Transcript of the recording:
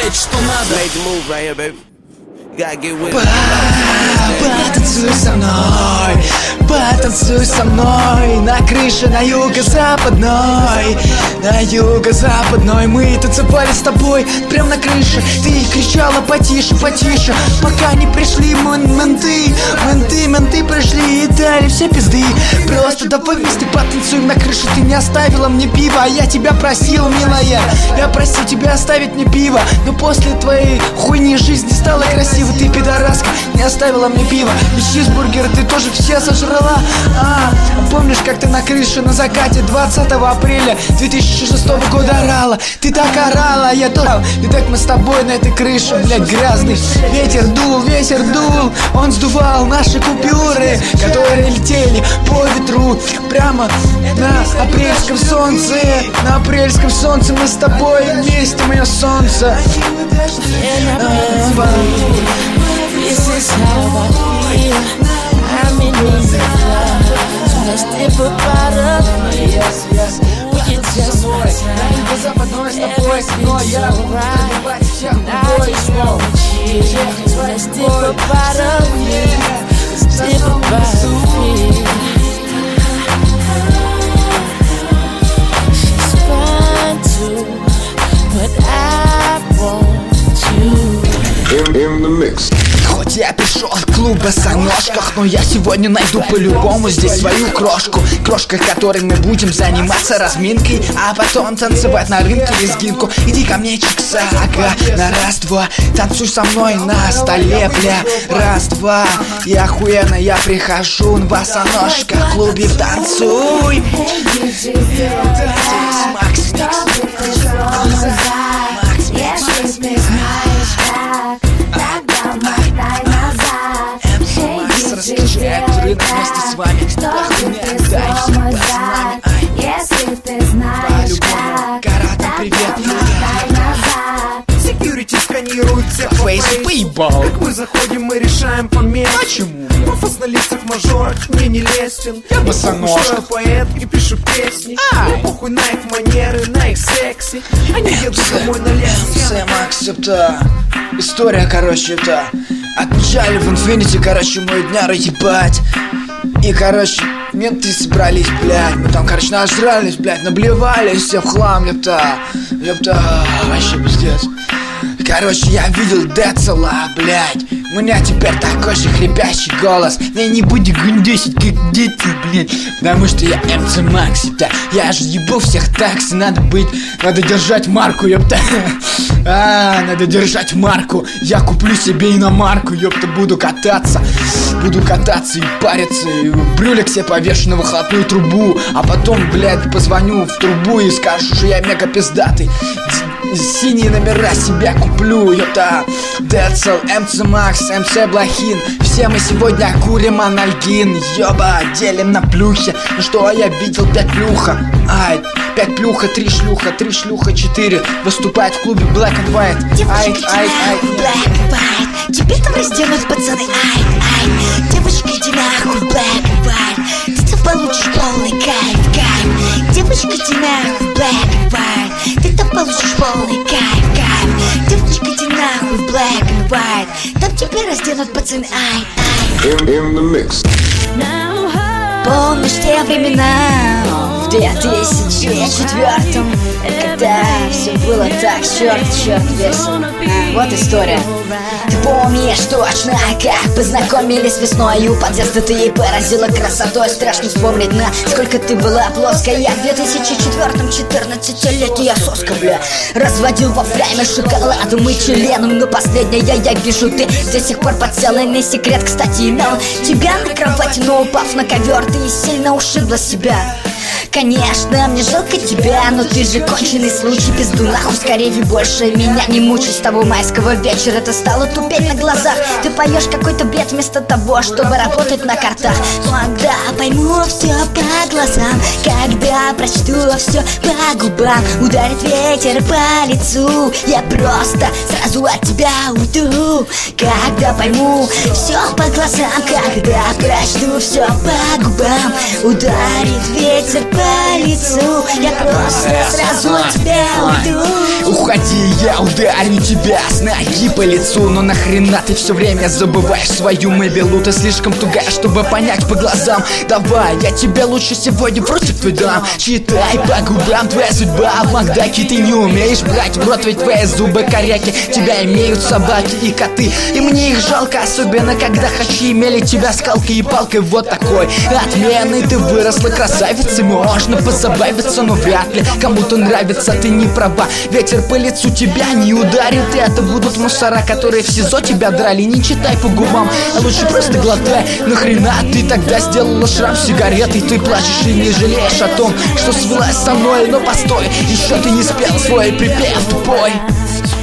знает, что надо. Потанцуй со мной, потанцуй со мной. На крыше на юго-западной, на юго-западной. Мы танцевали с тобой прям на крыше. Ты кричала потише, потише, пока не пришли менты. Менты пришли и дали все пизды. Просто давай вместе потанцуем на крыше. Ты не оставила мне пиво, а я тебя просил, милая. Я просил тебя оставить мне пиво, но после твоей хуйни жизнь не стала красивой. Ты пидораска, не оставила мне пиво. И чизбургеры ты тоже все сожрала. Помнишь, как ты на крыше на закате 20 апреля 2006 года орала? Ты так орала, я тоже. И так мы с тобой на этой крыше, блядь, грязный. Ветер дул, он сдувал наши купюры, которые летели по ветру прямо на апрельском солнце. На апрельском солнце мы с тобой вместе, мое солнце. This is how I feel. I'm in need of love. So let's dip a part of me. Would you just my time? Everything's alright. I just want you. So let's dip a part of me. Let's dip a part of me. She's fine too, but I want you. In the mix. Хоть я пришел в клуб в босоножках, но я сегодня найду по-любому здесь свою крошку. Крошка, которой мы будем заниматься разминкой, а потом танцевать на рынке лезгинку. Иди ко мне, чикса, ага, на раз-два. Танцуй со мной на столе, бля, раз-два. И охуенно я прихожу на босоножках в клубе в танцуй. Макс раскачает рынок вместе с вами. Похуй отдай всем пацанами. Если ты знаешь как, Карата, привет. Секьюрити сканирует всех Фейс поебал. Как мы заходим, мы решаем по месту. Почему? Пафос на лицах мажорок мне не лестен. Я босоножка, поэт и пишу песни. Мне похуй на их манеры, на их секси. Они едут домой на лес. Макс-то история, короче, это отмечали в Инфинити, короче, мой дня разъебать. И, короче, менты собрались, блядь. Мы там, короче, нажрались, блядь, наблевались все в хлам, ёпта. Вообще пиздец. Короче, я видел Децела, блядь. У меня теперь такой же хрипящий голос. Я не буду гундесить, как дети, блядь. Потому что я МЦ Макс, ёпта. Я же ебу всех такси, надо держать марку, ёпта. Надо держать марку. Я куплю себе иномарку, ёпта, буду кататься и париться. И брюлик себе повешу на выхлопную трубу. А потом, блядь, позвоню в трубу и скажу, что я мега пиздатый. Синие номера себя куплю, ёпта. Децл, МЦ Макс, МЦ Блохин. Все мы сегодня курим анальгин. Ёба, делим на плюхи. Ну что я видел, 5 плюха. 5 плюха, 3 шлюха, 3 шлюха, 4. Выступает в клубе Black and White. Девочка, Black and White. Теперь там разденут пацаны. Девочка, иди нахуй, Black and White. Ты там получишь полный кайф. Девочка, иди нахуй, Black and White. Ты там получишь полный кайф. Девочка, иди нахуй, Black and White. Там теперь разденут пацаны. In the mix. Помнишь те времена в 2004-м, когда все было так, черт весело. Вот история. Ты помнишь точно, как познакомились весною. Подъезда ты ей поразила красотой. Страшно вспомнить, насколько ты была плоская. В 2004-м 14-летняя соска, бля, разводил во время шоколадом и членом. Но последняя, я вижу, ты до сих пор подсела. Не секрет, кстати, имел тебя на кровати, но упав на ковер, ты сильно ушибла себя. Конечно, мне жалко тебя, но ты же конченый случай. Пизду нахуй, скорее больше меня не мучай. С того майского вечера ты стала тупеть на глазах. Ты поешь какой-то бред вместо того, чтобы работать на картах. Когда пойму все по глазам, когда прочту все по губам, ударит ветер по лицу, я просто сразу от тебя уйду. Когда пойму все по глазам, когда прочту все по губам, ударит ветер по по лицу. Я просто сразу от тебя уйду. Уходи, я ударю тебя с ноги по лицу. Но нахрена ты все время забываешь свою мебелу? Ты слишком тугая, чтобы понять по глазам. Давай, я тебя лучше сегодня в ротик твой дам. Читай по губам, твоя судьба в Макдаке. Ты не умеешь брать в рот, ведь твои зубы коряки. Тебя имеют собаки и коты, и мне их жалко, особенно когда хачи имели тебя скалкой и палкой. Вот такой отменный ты выросла красавицей. Можно позабавиться, но вряд ли кому-то нравится. Ты не права, ветер по лицу тебя не ударит. И это будут мусора, которые в СИЗО тебя драли. Не читай по губам, а лучше просто глотай. Нахрена ты тогда сделала шрам сигаретой? Ты плачешь и не жалеешь о том, что свелась со мной. Но постой, еще ты не спел свой припев тупой.